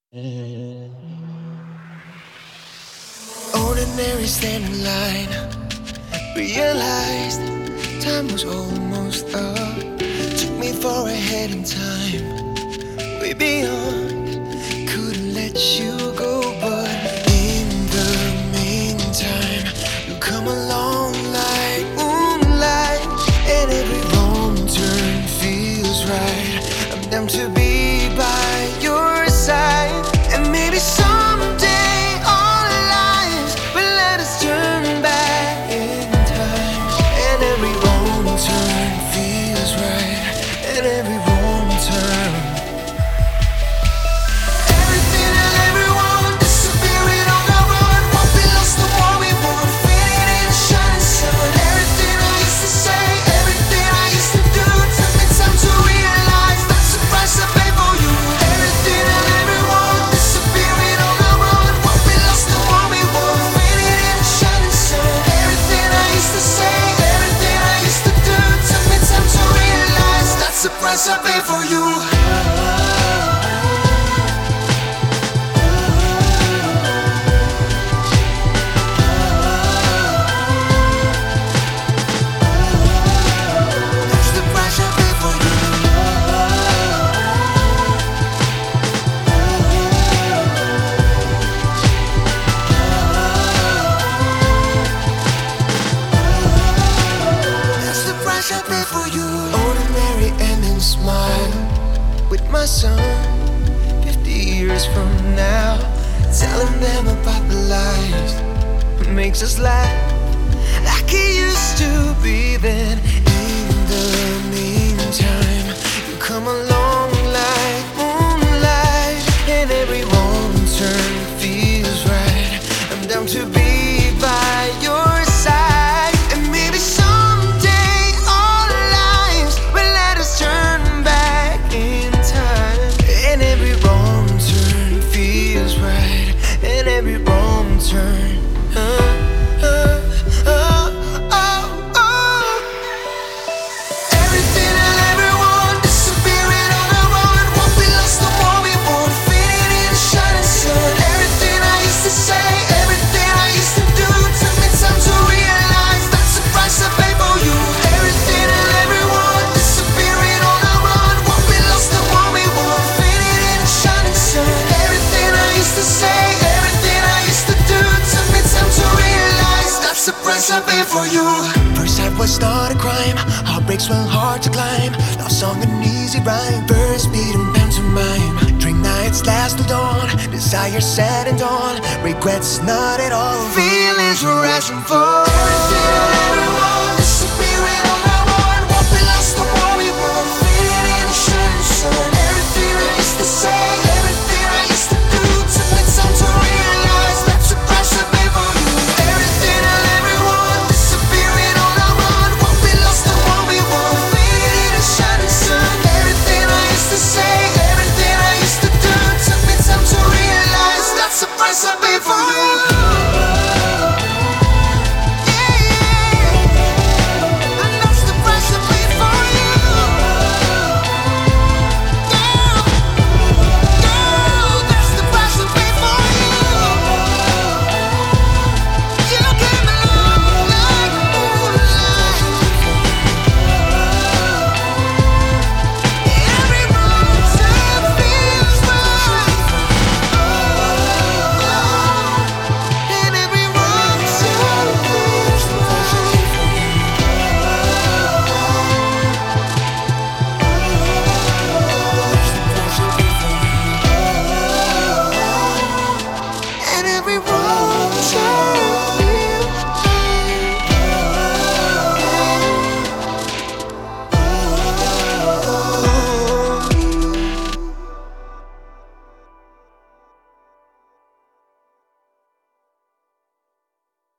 Ordinary standing in line, realized time was almost up. Took me far ahead in time, way beyond. Couldn't let you go, but in the meantime, you come along like moonlight, and every wrong turn feels right. I'm down to be by your side, and maybe someday our lives will let us turn back in time. And every wrong turn feels right, and every wrong turn. Everything and everyone disappearing on our own. What we lost the war we won, fading in the shining sun. Everything I used to say, everything I used to do, took me time to realize that's the price I pay for you. Everything and everyone disappearing on our own. What we lost the war we won, fading in the shining sun. Everything I used to say, everything I used to do, took me time to realize that's the price I pay for you. That's the price I pay for you. That's the price I pay for you. Ordinary and then smile with my son 50 years from now, telling them about the lives that makes us laugh like it used to be then. In the meantime, you come along like moonlight, and every wrong turn feels right. I'm down to be by your side, and maybe someday our lives will let us turn back in time. And every wrong turn feels right, and every wrong turn. Everything and everyone disappearing on our own. What we lost the war we won, fading in the shining sun. Everything I used to say, everything I used to do, took me time to realize that's the price I pay for you. Everything and everyone disappearing on our own. What we lost the war we won, fading in the shining sun. Everything I used to say, everything I used to do, took me time to realize that's the price I pay for you. First sight was not a crime, heartbreaks were hard to climb. Love song an easy rhyme, first beat and pantomime. Drink nights last till dawn, desire set and dawn, regrets not at all. Feelings rise and fall. Everything and everyone disappearing on our own. What we lost the war we won, fading in the shining sun. Everything I used to say, everything I used to do, took me time to realize that's the price I pay for you. Everything and everyone disappearing on our own. What we lost the war we won, fading in the shining sun. Everything I used to say, everything I used to do, took me time to realize that's the price I pay for you. And that's the price I pay for you. That's the price I pay for you. You came along like moonlight. Every wrong turn feels right, and every wrong turn feels right. And every wrong